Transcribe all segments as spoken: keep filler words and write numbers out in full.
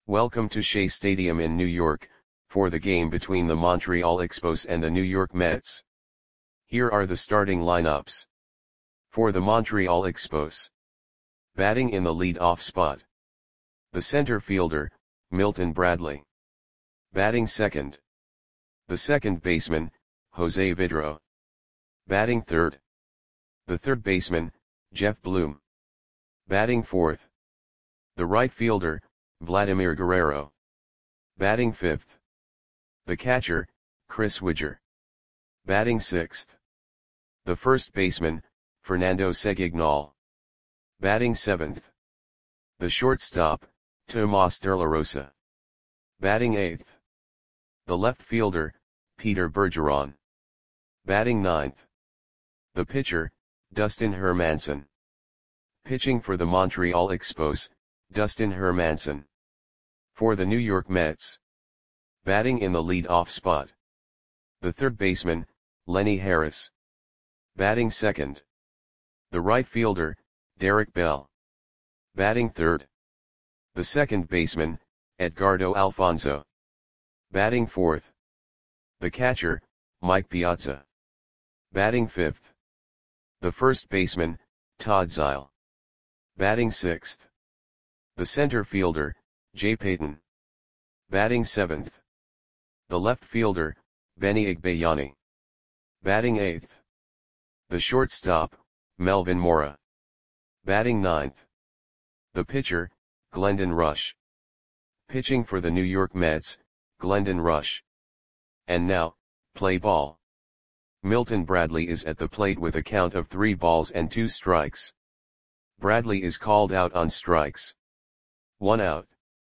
Welcome to Shea Stadium in New York, for the game between the Montreal Expos and the New York Mets. Here are the starting lineups. For the Montreal Expos. Batting in the lead-off spot. The center fielder, Milton Bradley. Batting second. The second baseman, Jose Vidro. Batting third. The third baseman, Jeff Bloom. Batting fourth. The right fielder, Vladimir Guerrero. Batting fifth. The catcher, Chris Widger. Batting sixth. The first baseman, Fernando Segignal. Batting seventh. The shortstop, Tomas De La Rosa. Batting eighth. The left fielder, Peter Bergeron. Batting ninth. The pitcher, Dustin Hermanson. Pitching for the Montreal Expos, Dustin Hermanson. For the New York Mets. Batting in the lead-off spot. The third baseman, Lenny Harris. Batting second. The right fielder, Derek Bell. Batting third. The second baseman, Edgardo Alfonzo. Batting fourth. The catcher, Mike Piazza. Batting fifth. The first baseman, Todd Zeile. Batting sixth. The center fielder, Jay Payton. Batting seventh. The left fielder, Benny Igbayani. Batting eighth. The shortstop, Melvin Mora. Batting ninth. The pitcher, Glendon Rush. Pitching for the New York Mets, Glendon Rush. And now, play ball. Milton Bradley is at the plate with a count of three balls and two strikes. Bradley is called out on strikes. One out.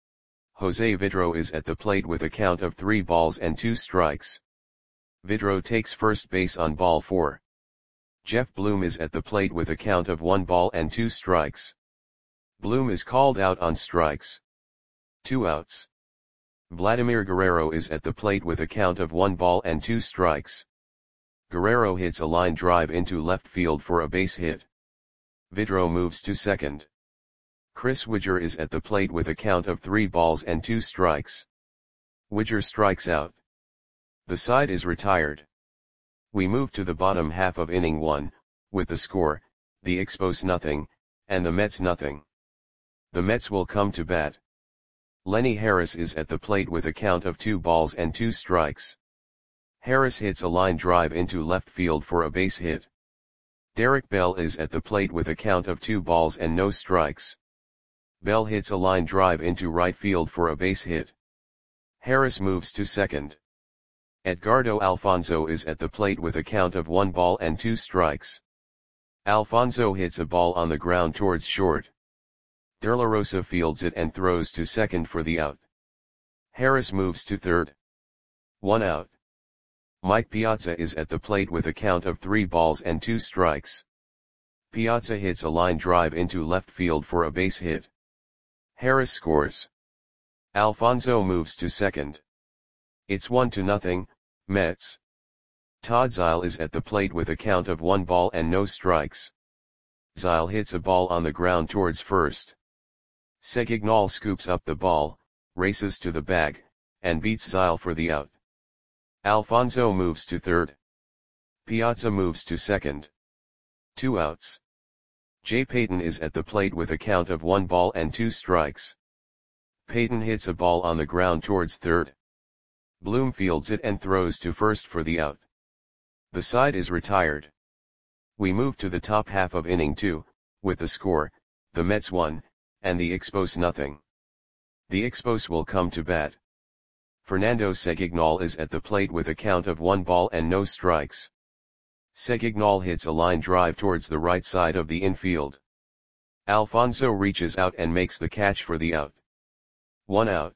Jose Vidro is at the plate with a count of three balls and two strikes. Vidro takes first base on ball four. Jeff Bloom is at the plate with a count of one ball and two strikes. Bloom is called out on strikes. Two outs. Vladimir Guerrero is at the plate with a count of one ball and two strikes. Guerrero hits a line drive into left field for a base hit. Vidro moves to second. Chris Widger is at the plate with a count of three balls and two strikes. Widger strikes out. The side is retired. We move to the bottom half of inning one, with the score, the Expos nothing, and the Mets nothing. The Mets will come to bat. Lenny Harris is at the plate with a count of two balls and two strikes. Harris hits a line drive into left field for a base hit. Derek Bell is at the plate with a count of two balls and no strikes. Bell hits a line drive into right field for a base hit. Harris moves to second. Edgardo Alfonzo is at the plate with a count of one ball and two strikes. Alfonzo hits a ball on the ground towards short. De La Rosa fields it and throws to second for the out. Harris moves to third. One out. Mike Piazza is at the plate with a count of three balls and two strikes. Piazza hits a line drive into left field for a base hit. Harris scores. Alfonzo moves to second. It's one to nothing, Mets. Todd Zeile is at the plate with a count of one ball and no strikes. Zeile hits a ball on the ground towards first. Segignal scoops up the ball, races to the bag, and beats Zeile for the out. Alfonzo moves to third. Piazza moves to second. Two outs. Jay Payton is at the plate with a count of one ball and two strikes. Payton hits a ball on the ground towards third. Bloom fields it and throws to first for the out. The side is retired. We move to the top half of inning two, with the score, the Mets one, and the Expos nothing. The Expos will come to bat. Fernando Segignal is at the plate with a count of one ball and no strikes. Segignal hits a line drive towards the right side of the infield. Alfonzo reaches out and makes the catch for the out. One out.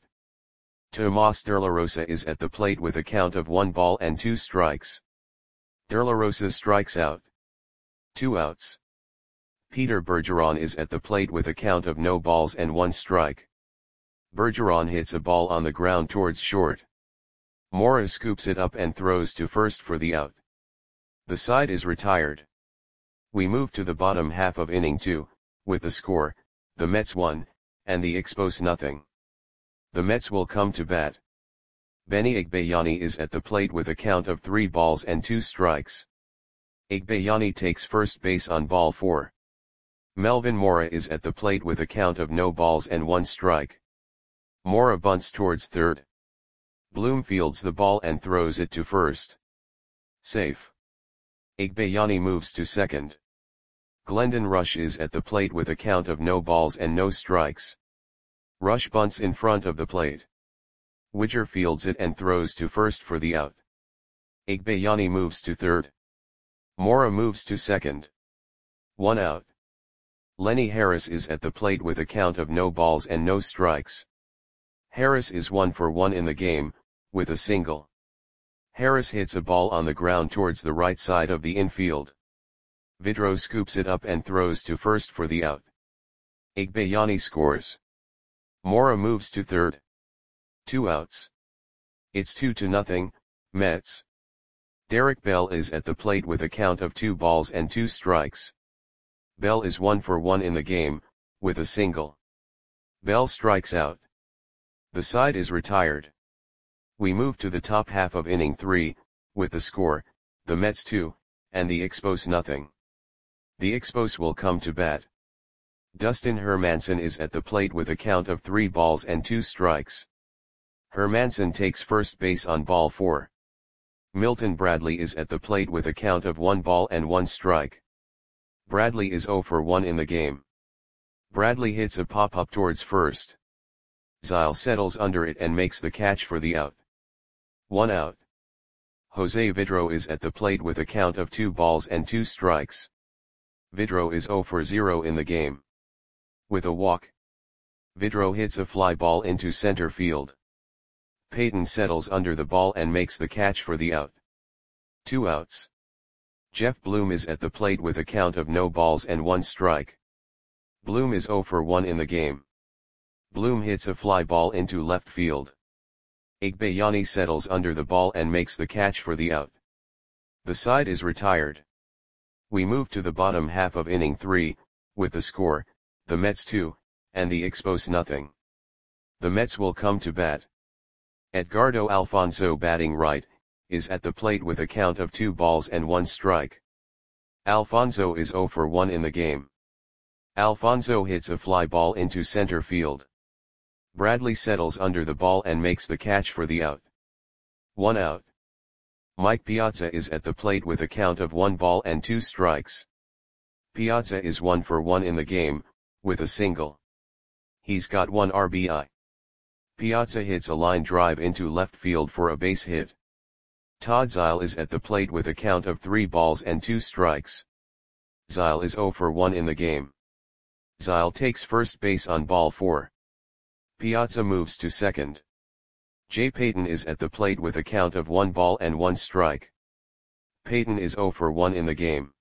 Tomas De La Rosa is at the plate with a count of one ball and two strikes. De La Rosa strikes out. Two outs. Peter Bergeron is at the plate with a count of no balls and one strike. Bergeron hits a ball on the ground towards short. Mora scoops it up and throws to first for the out. The side is retired. We move to the bottom half of inning two, with the score, the Mets one, and the Expos nothing. The Mets will come to bat. Benny Agbayani is at the plate with a count of three balls and two strikes. Agbayani takes first base on ball four. Melvin Mora is at the plate with a count of no balls and one strike. Mora bunts towards third. Bloom fields the ball and throws it to first. Safe. Agbayani moves to second. Glendon Rush is at the plate with a count of no balls and no strikes. Rush bunts in front of the plate. Widger fields it and throws to first for the out. Agbayani moves to third. Mora moves to second. One out. Lenny Harris is at the plate with a count of no balls and no strikes. Harris is one for one in the game, with a single. Harris hits a ball on the ground towards the right side of the infield. Vidro scoops it up and throws to first for the out. Agbayani scores. Mora moves to third. Two outs. It's two to nothing, Mets. Derek Bell is at the plate with a count of two balls and two strikes. Bell is one for one in the game, with a single. Bell strikes out. The side is retired. We move to the top half of inning three, with the score, the Mets two, and the Expos nothing. The Expos will come to bat. Dustin Hermanson is at the plate with a count of three balls and two strikes. Hermanson takes first base on ball four. Milton Bradley is at the plate with a count of one ball and one strike. Bradley is zero for one in the game. Bradley hits a pop-up towards first. Zyle settles under it and makes the catch for the out. One out. Jose Vidro is at the plate with a count of two balls and two strikes. Vidro is zero for zero in the game. With a walk. Vidro hits a fly ball into center field. Payton settles under the ball and makes the catch for the out. Two outs. Jeff Bloom is at the plate with a count of no balls and one strike. Bloom is zero for one in the game. Bloom hits a fly ball into left field. Agbayani settles under the ball and makes the catch for the out. The side is retired. We move to the bottom half of inning three, with the score, the Mets two, and the Expos nothing. The Mets will come to bat. Edgardo Alfonso, batting right, is at the plate with a count of two balls and one strike. Alfonso is zero for one in the game. Alfonso hits a fly ball into center field. Bradley settles under the ball and makes the catch for the out. One out. Mike Piazza is at the plate with a count of one ball and two strikes. Piazza is one for one in the game, with a single. He's got one R B I. Piazza hits a line drive into left field for a base hit. Todd Zyle is at the plate with a count of three balls and two strikes. Zyle is zero for one in the game. Zyle takes first base on ball four. Piazza moves to second. Jay Payton is at the plate with a count of one ball and one strike. Payton is zero for one in the game.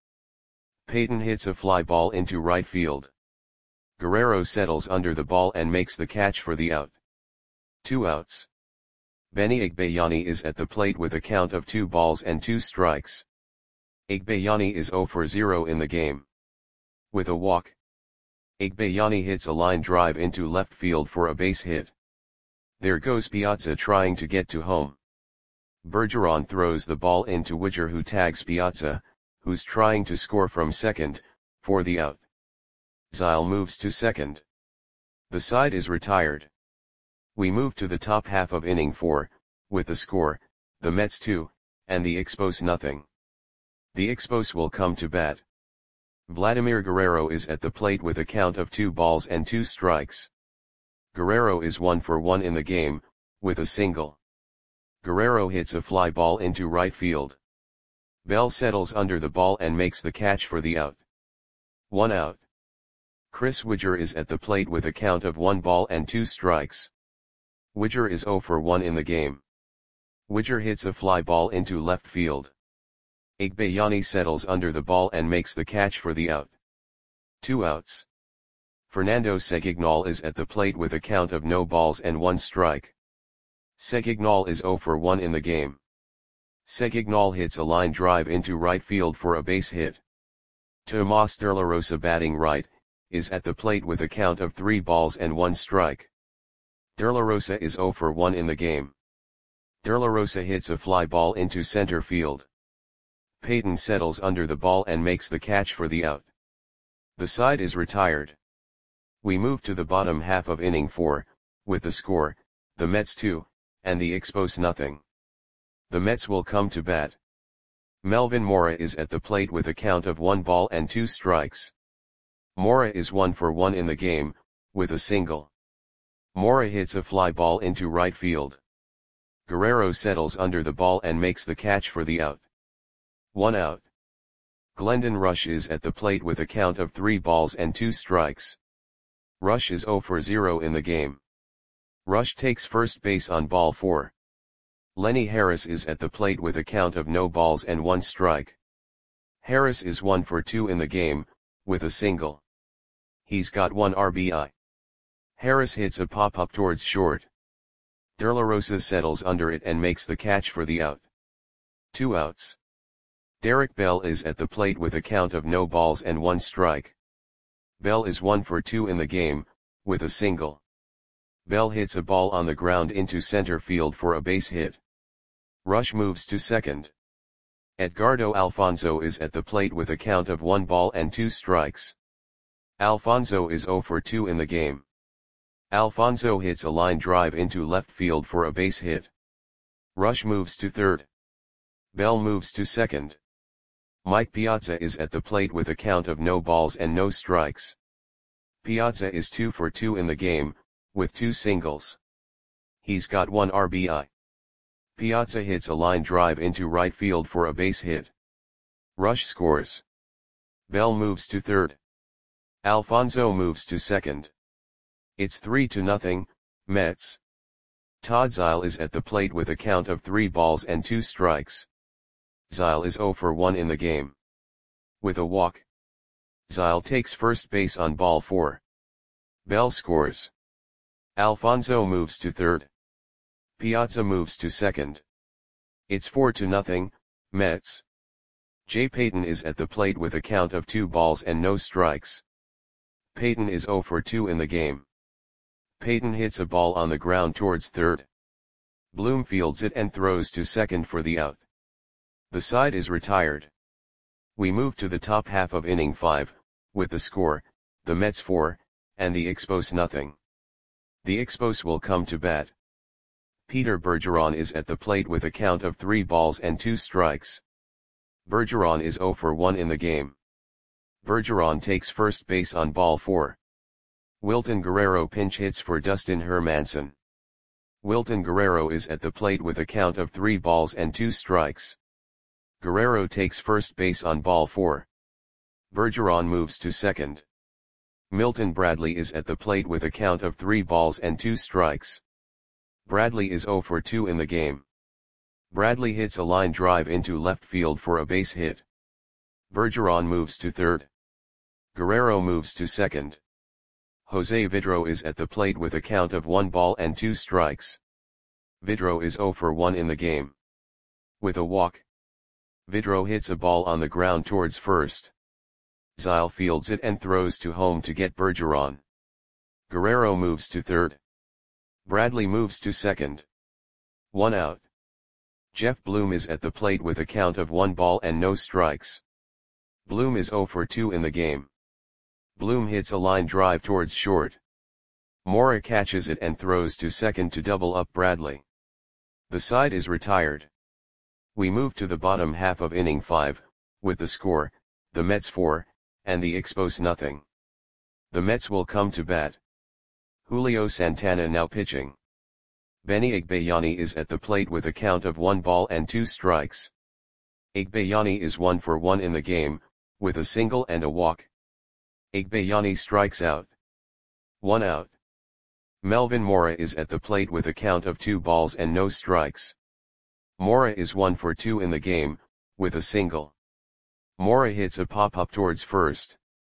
Payton hits a fly ball into right field. Guerrero settles under the ball and makes the catch for the out. Two outs. Benny Agbayani is at the plate with a count of two balls and two strikes. Agbayani is zero for zero in the game. With a walk. Agbayani hits a line drive into left field for a base hit. There goes Piazza trying to get to home. Bergeron throws the ball into Widger, who tags Piazza, who's trying to score from second, for the out. Zyle moves to second. The side is retired. We move to the top half of inning four, with the score, the Mets two, and the Expos nothing. The Expos will come to bat. Vladimir Guerrero is at the plate with a count of two balls and two strikes. Guerrero is one for one in the game, with a single. Guerrero hits a fly ball into right field. Bell settles under the ball and makes the catch for the out. One out. Chris Widger is at the plate with a count of one ball and two strikes. Widger is zero for one in the game. Widger hits a fly ball into left field. Agbayani settles under the ball and makes the catch for the out. Two outs. Fernando Segignal is at the plate with a count of no balls and one strike. Segignal is zero for one in the game. Segignal hits a line drive into right field for a base hit. Tomas De La Rosa, batting right, is at the plate with a count of three balls and one strike. De La Rosa is zero for one in the game. De La Rosa hits a fly ball into center field. Peyton settles under the ball and makes the catch for the out. The side is retired. We move to the bottom half of inning four, with the score, the Mets two, and the Expos nothing. The Mets will come to bat. Melvin Mora is at the plate with a count of one ball and two strikes. Mora is one for one in the game, with a single. Mora hits a fly ball into right field. Guerrero settles under the ball and makes the catch for the out. One out. Glendon Rush is at the plate with a count of three balls and two strikes. Rush is zero for zero in the game. Rush takes first base on ball four. Lenny Harris is at the plate with a count of no balls and one strike. Harris is one for two in the game, with a single. He's got one R B I. Harris hits a pop-up towards short. De La Rosa settles under it and makes the catch for the out. Two outs. Derek Bell is at the plate with a count of no balls and one strike. Bell is one for two in the game, with a single. Bell hits a ball on the ground into center field for a base hit. Rush moves to second. Edgardo Alfonzo is at the plate with a count of one ball and two strikes. Alfonzo is zero for two in the game. Alfonzo hits a line drive into left field for a base hit. Rush moves to third. Bell moves to second. Mike Piazza is at the plate with a count of no balls and no strikes. Piazza is two for two in the game, with two singles. He's got one R B I. Piazza hits a line drive into right field for a base hit. Rush scores. Bell moves to third. Alfonzo moves to second. It's three to nothing, Mets. Todd Zeile is at the plate with a count of three balls and two strikes. Zeile is zero for one in the game. With a walk. Zeile takes first base on ball four. Bell scores. Alfonzo moves to third. Piazza moves to second. It's four to nothing, Mets. Jay Payton is at the plate with a count of two balls and no strikes. Payton is zero for two in the game. Payton hits a ball on the ground towards third. Bloom fields it and throws to second for the out. The side is retired. We move to the top half of inning five, with the score, the Mets four, and the Expos nothing. The Expos will come to bat. Peter Bergeron is at the plate with a count of three balls and two strikes. Bergeron is zero for one in the game. Bergeron takes first base on ball four. Wilton Guerrero pinch hits for Dustin Hermanson. Wilton Guerrero is at the plate with a count of three balls and two strikes. Guerrero takes first base on ball four. Bergeron moves to second. Milton Bradley is at the plate with a count of three balls and two strikes. Bradley is zero for two in the game. Bradley hits a line drive into left field for a base hit. Bergeron moves to third. Guerrero moves to second. Jose Vidro is at the plate with a count of one ball and two strikes. Vidro is zero for one in the game. With a walk. Vidro hits a ball on the ground towards first. Zeile fields it and throws to home to get Bergeron. Guerrero moves to third. Bradley moves to second. One out. Jeff Bloom is at the plate with a count of one ball and no strikes. Bloom is zero for two in the game. Bloom hits a line drive towards short. Mora catches it and throws to second to double up Bradley. The side is retired. We move to the bottom half of inning five, with the score, the Mets four, and the Expos nothing. The Mets will come to bat. Julio Santana now pitching. Benny Igbayani is at the plate with a count of one ball and two strikes. Igbayani is one for one in the game, with a single and a walk. Igbayani strikes out. One out. Melvin Mora is at the plate with a count of two balls and no strikes. Mora is one for two in the game, with a single. Mora hits a pop-up towards first.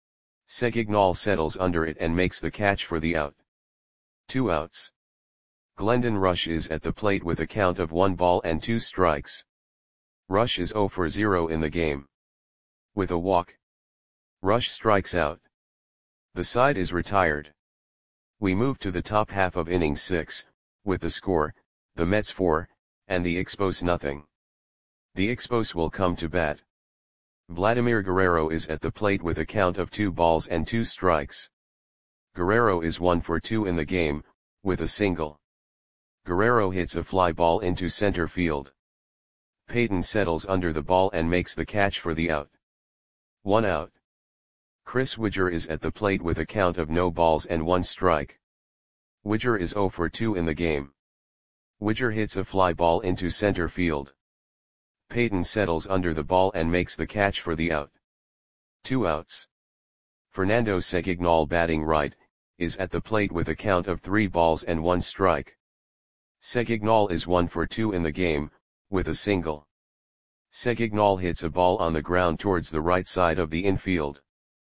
Segignal settles under it and makes the catch for the out. Two outs. Glendon Rush is at the plate with a count of one ball and two strikes. Rush is zero for zero in the game. With a walk. Rush strikes out. The side is retired. We move to the top half of inning six, with the score, the Mets four, and the Expos nothing. The Expos will come to bat. Vladimir Guerrero is at the plate with a count of two balls and two strikes. Guerrero is one for two in the game, with a single. Guerrero hits a fly ball into center field. Payton settles under the ball and makes the catch for the out. One out. Chris Widger is at the plate with a count of no balls and one strike. Widger is zero for two in the game. Widger hits a fly ball into center field. Payton settles under the ball and makes the catch for the out. Two outs. Fernando Segignal, batting right, is at the plate with a count of three balls and one strike. Segignal is one for two in the game, with a single. Segignal hits a ball on the ground towards the right side of the infield.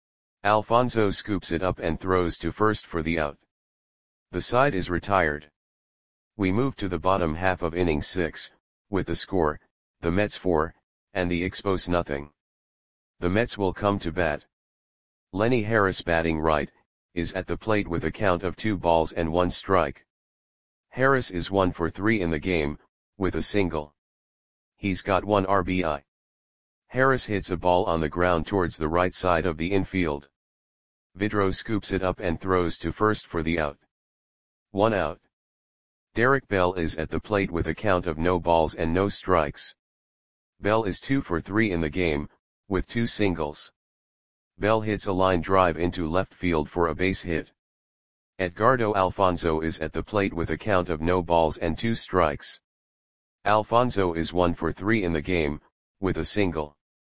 Alfonso scoops it up and throws to first for the out. The side is retired. We move to the bottom half of inning six, with the score, the Mets four, and the Expos nothing. The Mets will come to bat. Lenny Harris, batting right, is at the plate with a count of two balls and one strike. Harris is one for three in the game, with a single. He's got one R B I. Harris hits a ball on the ground towards the right side of the infield. Vidro scoops it up and throws to first for the out. One out. Derek Bell is at the plate with a count of no balls and no strikes. Bell is two for three in the game, with two singles. Bell hits a line drive into left field for a base hit. Edgardo Alfonso is at the plate with a count of no balls and two strikes. Alfonso is one for three in the game, with a single.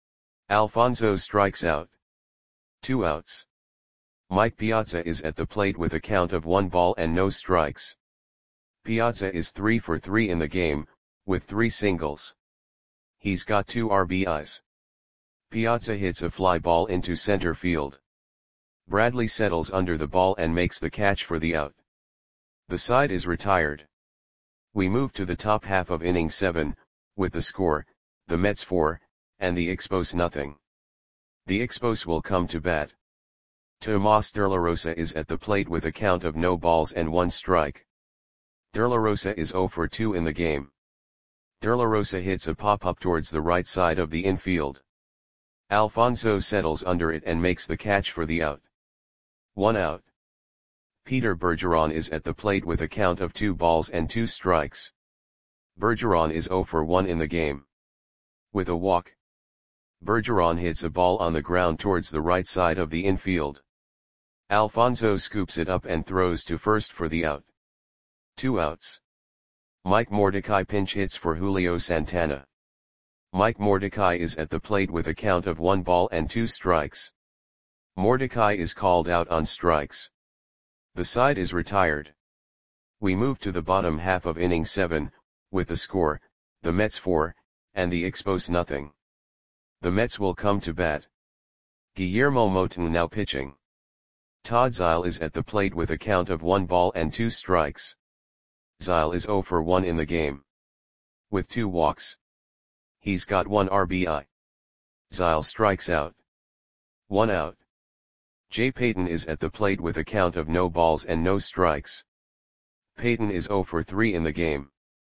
Alfonso strikes out. Two outs. Mike Piazza is at the plate with a count of one ball and no strikes. Piazza is three for three in the game, with three singles. He's got two R B Is. Piazza hits a fly ball into center field. Bradley settles under the ball and makes the catch for the out. The side is retired. We move to the top half of inning seven, with the score, the Mets four, and the Expos nothing. The Expos will come to bat. Tomas De La Rosa is at the plate with a count of no balls and one strike. De La Rosa is zero for two in the game. De La Rosa hits a pop-up towards the right side of the infield. Alfonso settles under it and makes the catch for the out. One out. Peter Bergeron is at the plate with a count of two balls and two strikes. Bergeron is zero for one in the game. With a walk. Bergeron hits a ball on the ground towards the right side of the infield. Alfonso scoops it up and throws to first for the out. Two outs. Mike Mordecai pinch hits for Julio Santana. Mike Mordecai is at the plate with a count of one ball and two strikes. Mordecai is called out on strikes. The side is retired. We move to the bottom half of inning seven, with the score, the Mets four, and the Expos nothing. The Mets will come to bat. Guillermo Moton now pitching. Todd Zeile is at the plate with a count of one ball and two strikes. Zeile is zero for one in the game. With two walks. He's got one R B I. Zeile strikes out. One out. Jay Payton is at the plate with a count of no balls and no strikes. Payton is zero for three in the game.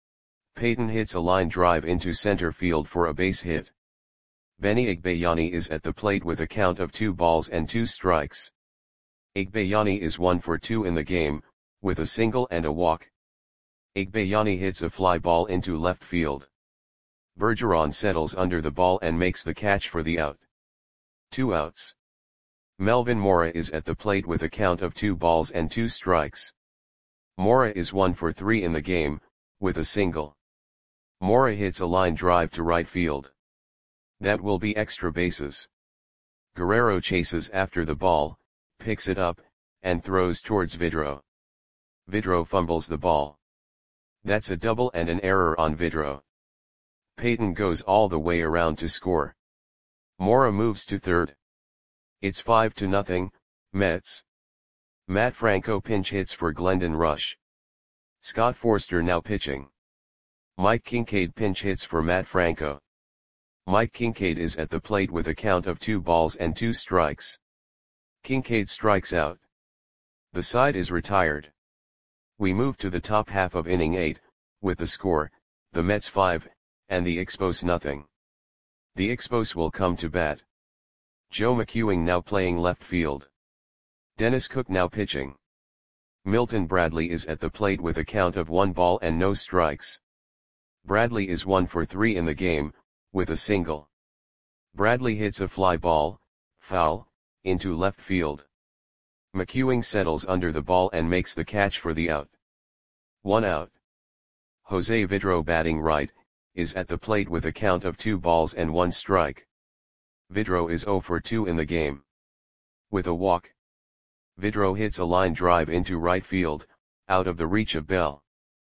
Payton hits a line drive into center field for a base hit. Benny Igbayani is at the plate with a count of two balls and two strikes. Igbayani is one for two in the game, with a single and a walk. Igbayani hits a fly ball into left field. Bergeron settles under the ball and makes the catch for the out. Two outs. Melvin Mora is at the plate with a count of two balls and two strikes. Mora is one for three in the game, with a single. Mora hits a line drive to right field. That will be extra bases. Guerrero chases after the ball, picks it up, and throws towards Vidro. Vidro fumbles the ball. That's a double and an error on Vidro. Payton goes all the way around to score. Mora moves to third. It's five to nothing, Mets. Matt Franco pinch hits for Glendon Rush. Scott Forster now pitching. Mike Kincaid pinch hits for Matt Franco. Mike Kincaid is at the plate with a count of two balls and two strikes. Kincaid strikes out. The side is retired. We move to the top half of inning eight, with the score, the Mets five, and the Expos nothing. The Expos will come to bat. Joe McEwing now playing left field. Dennis Cook now pitching. Milton Bradley is at the plate with a count of one ball and no strikes. Bradley is one for three in the game, with a single. Bradley hits a fly ball, foul, into left field. McEwing settles under the ball and makes the catch for the out. One out. Jose Vidro batting right, is at the plate with a count of two balls and one strike. Vidro is zero for two in the game. With a walk. Vidro hits a line drive into right field, out of the reach of Bell.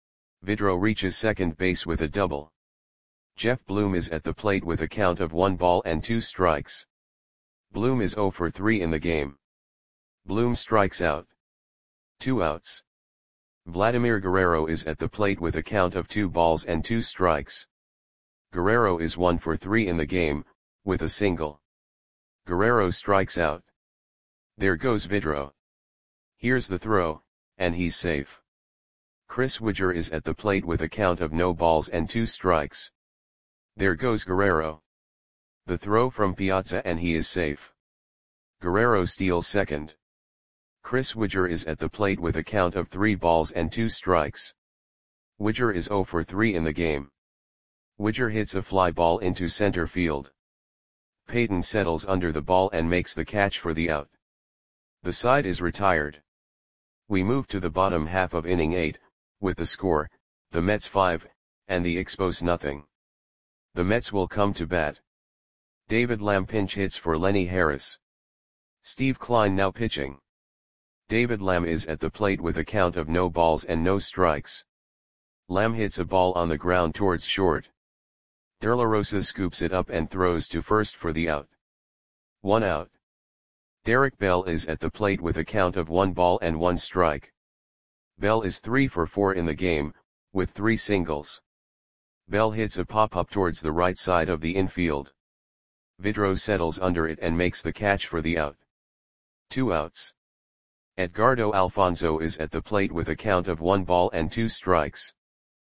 Vidro reaches second base with a double. Jeff Bloom is at the plate with a count of one ball and two strikes. Bloom is zero for three in the game. Bloom strikes out. Two outs. Vladimir Guerrero is at the plate with a count of two balls and two strikes. Guerrero is one for three in the game, with a single. Guerrero strikes out. There goes Vidro. Here's the throw, and he's safe. Chris Widger is at the plate with a count of no balls and two strikes. There goes Guerrero. The throw from Piazza and he is safe. Guerrero steals second. Chris Widger is at the plate with a count of three balls and two strikes. Widger is zero for three in the game. Widger hits a fly ball into center field. Payton settles under the ball and makes the catch for the out. The side is retired. We move to the bottom half of inning eight, with the score, the Mets five, and the Expos nothing. The Mets will come to bat. David Lamb pinch hits for Lenny Harris. Steve Klein now pitching. David Lamb is at the plate with a count of no balls and no strikes. Lamb hits a ball on the ground towards short. De La Rosa scoops it up and throws to first for the out. One out. Derek Bell is at the plate with a count of one ball and one strike. Bell is three for four in the game, with three singles. Bell hits a pop-up towards the right side of the infield. Vidro settles under it and makes the catch for the out. Two outs. Edgardo Alfonzo is at the plate with a count of one ball and two strikes.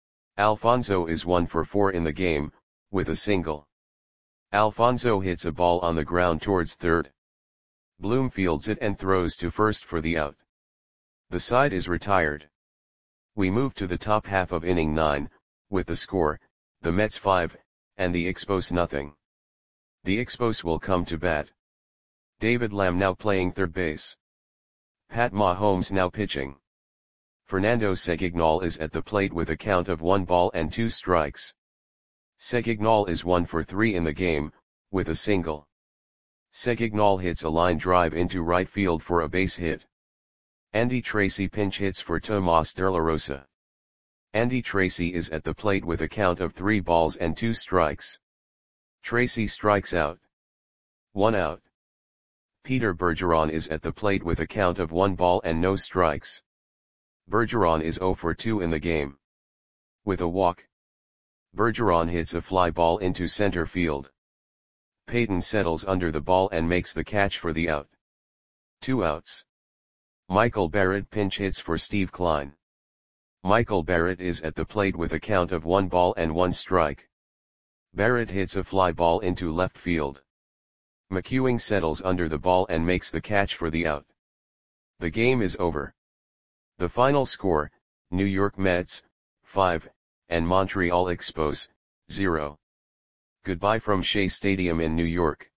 Alfonzo is one for four in the game, with a single. Alfonzo hits a ball on the ground towards third. Bloom fields it and throws to first for the out. The side is retired. We move to the top half of inning nine, with the score, the Mets five, and the Expos nothing. The Expos will come to bat. David Lamb now playing third base. Pat Mahomes now pitching. Fernando Segignal is at the plate with a count of one ball and two strikes. Segignal is one for three in the game, with a single. Segignal hits a line drive into right field for a base hit. Andy Tracy pinch hits for Tomas De La Rosa. Andy Tracy is at the plate with a count of three balls and two strikes. Tracy strikes out. One out. Peter Bergeron is at the plate with a count of one ball and no strikes. Bergeron is zero for two in the game. With a walk. Bergeron hits a fly ball into center field. Payton settles under the ball and makes the catch for the out. Two outs. Michael Barrett pinch hits for Steve Klein. Michael Barrett is at the plate with a count of one ball and one strike. Barrett hits a fly ball into left field. McEwing settles under the ball and makes the catch for the out. The game is over. The final score, New York Mets, five, and Montreal Expos, zero. Goodbye from Shea Stadium in New York.